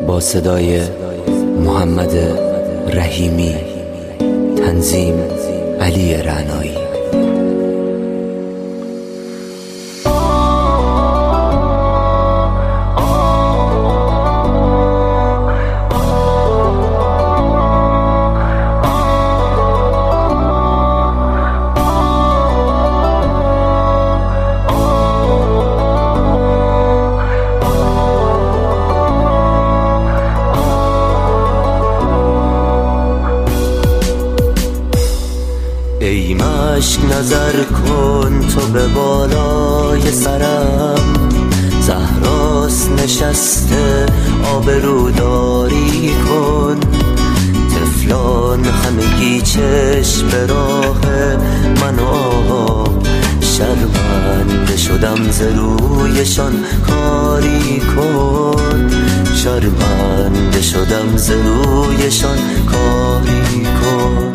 با صدای محمد رحیمی، تنظیم علی رعنایی. ای مشک نظر کن تو به بالای سرم، زهراست نشسته آبروداری کن. طفلان همگی چشم به راه من آب، شرمنده شدم ز رویشان کاری کن. شرمنده شدم ز رویشان کاری کن.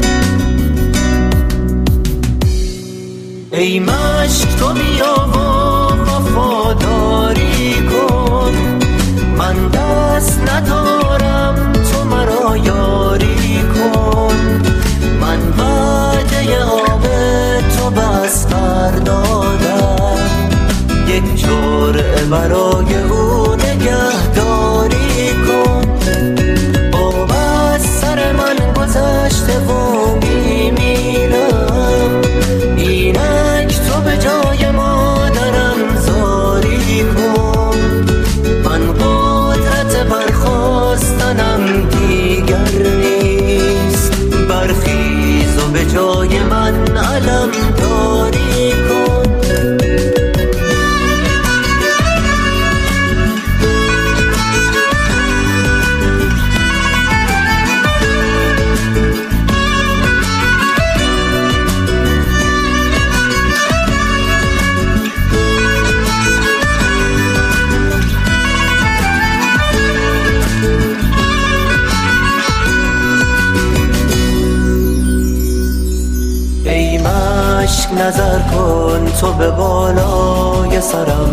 ای مشک تو بیا و وفاداری کن، من دست ندارم تو مرا یاری کن. من وعده آب تو بس دادم، یک جرعه برای او نگهداری کن. آب از سر من گذشته و میمیرم، اینک تو به جای مادرم زاری کن. من قدرت برخاستنم دیگر نیست، برخیز و به جای من علم داری کن. نظر کن تو به بالای سرم،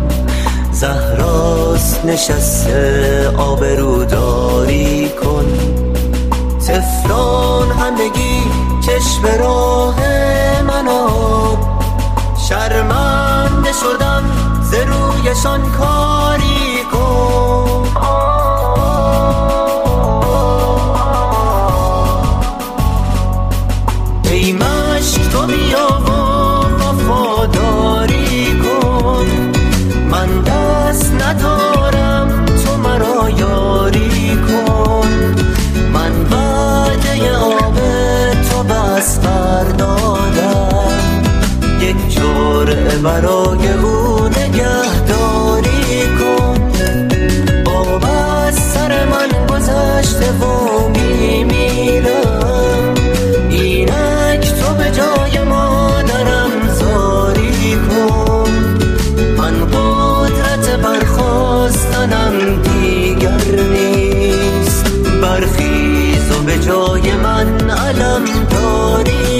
زهراست نشسته آبروداری کن. طفلان همگی چشم به راه من آب، شرمنده شدم ز رویشان کاری کن. ای مشک تو بیا و وفاداری کن، من دست ندارم تو مرا یاری کن. من وعده آب تو بس دادم، یک جرعه برای او نگهداری کن. آب از سر من گذشته و میمیرم، اینک تو به جای مادرم زاری کن. من قدرت برخاستنم دیگر نیست، برخیز و به جای من علم داری